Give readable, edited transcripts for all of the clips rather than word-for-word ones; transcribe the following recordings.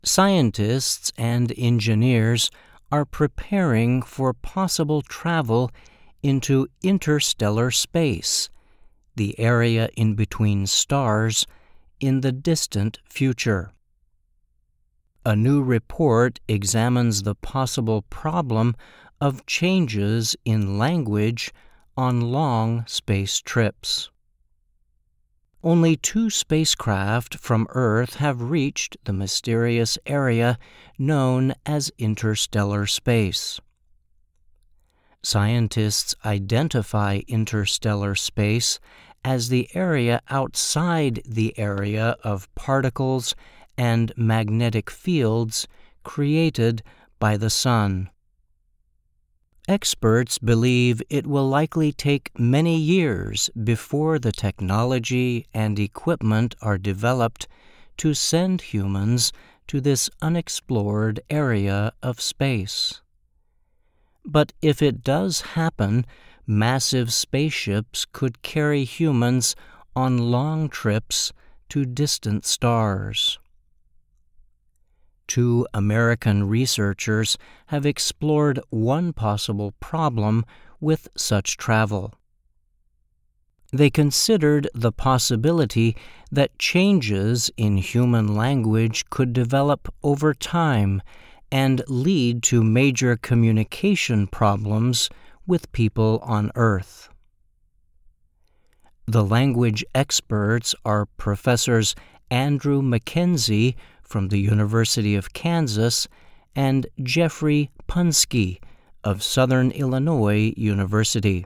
Scientists and engineers are preparing for possible travel into interstellar space, the area in between stars, in the distant future. A new report examines the possible problem of changes in language on long space trips. Only 2 spacecraft from Earth have reached the mysterious area known as interstellar space. Scientists identify interstellar space as the area outside the area of particles and magnetic fields created by the Sun. Experts believe it will likely take many years before the technology and equipment are developed to send humans to this unexplored area of space. But if it does happen, massive spaceships could carry humans on long trips to distant stars. 2 American researchers have explored one possible problem with such travel. They considered the possibility that changes in human language could develop over time and lead to major communication problems with people on Earth. The language experts are Professors Andrew Mackenzie from the University of Kansas and Jeffrey Punske of Southern Illinois University.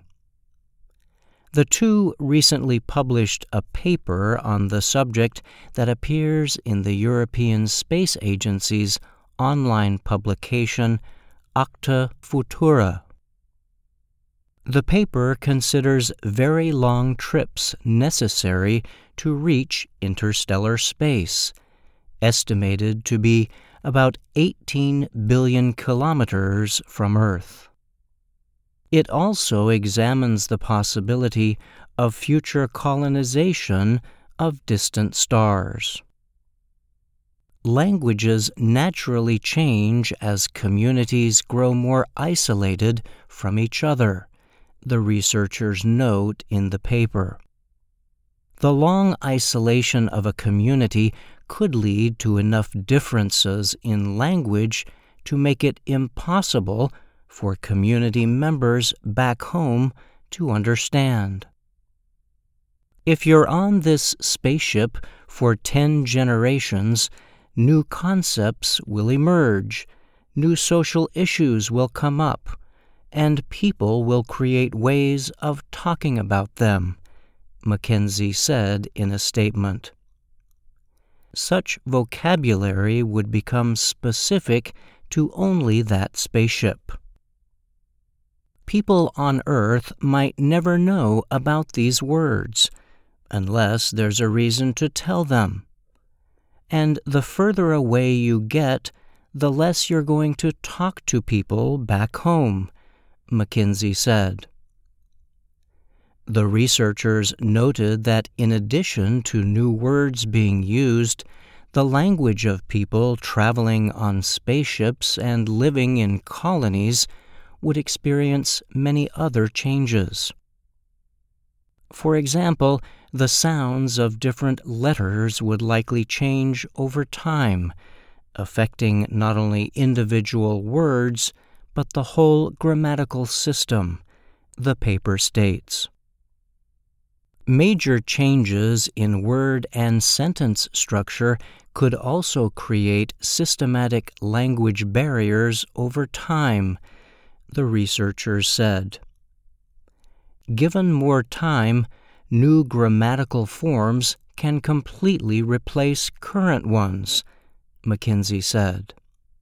The 2 recently published a paper on the subject that appears in the European Space Agency's online publication Acta Futura. The paper considers very long trips necessary to reach interstellar space, estimated to be about 18 billion kilometers from Earth. It also examines the possibility of future colonization of distant stars. Languages naturally change as communities grow more isolated from each other, the researchers note in the paper. The long isolation of a community could lead to enough differences in language to make it impossible for community members back home to understand. If you're on this spaceship for 10 generations, new concepts will emerge, new social issues will come up, and people will create ways of talking about them, Mackenzie said in a statement. Such vocabulary would become specific to only that spaceship. People on Earth might never know about these words, unless there's a reason to tell them. And the further away you get, the less you're going to talk to people back home, Mackenzie said. The researchers noted that in addition to new words being used, the language of people traveling on spaceships and living in colonies would experience many other changes. For example, the sounds of different letters would likely change over time, affecting not only individual words, but the whole grammatical system, the paper states. Major changes in word and sentence structure could also create systematic language barriers over time, the researchers said. Given more time, new grammatical forms can completely replace current ones, Mackenzie said.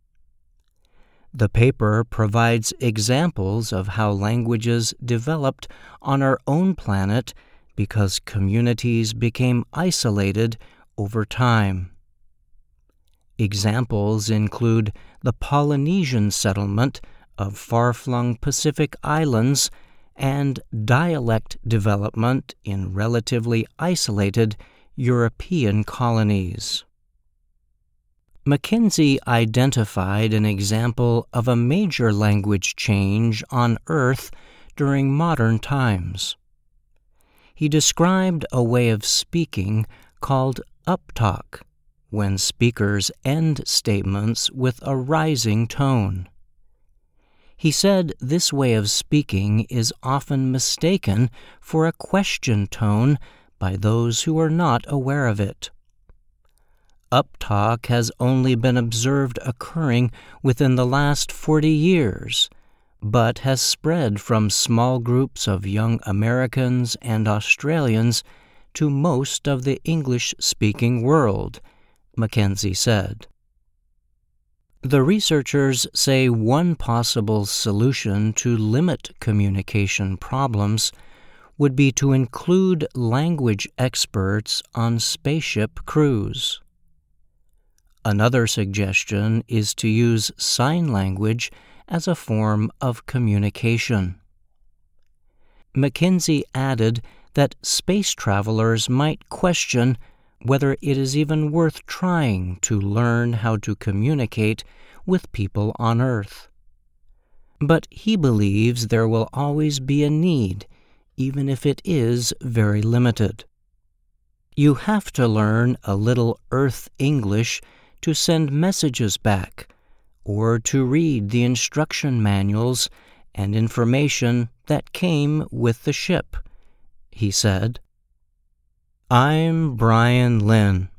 The paper provides examples of how languages developed on our own planet because communities became isolated over time. Examples include the Polynesian settlement of far-flung Pacific islands and dialect development in relatively isolated European colonies. Mackenzie identified an example of a major language change on Earth during modern times. He described a way of speaking called uptalk, when speakers end statements with a rising tone. He said this way of speaking is often mistaken for a question tone by those who are not aware of it. Uptalk has only been observed occurring within the last 40 years, but has spread from small groups of young Americans and Australians to most of the English-speaking world, Mackenzie said. The researchers say one possible solution to limit communication problems would be to include language experts on spaceship crews. Another suggestion is to use sign language as a form of communication. Mackenzie added that space travelers might question whether it is even worth trying to learn how to communicate with people on Earth. But he believes there will always be a need, even if it is very limited. You have to learn a little Earth English to send messages back, or to read the instruction manuals and information that came with the ship, he said. I'm Brian Lynn.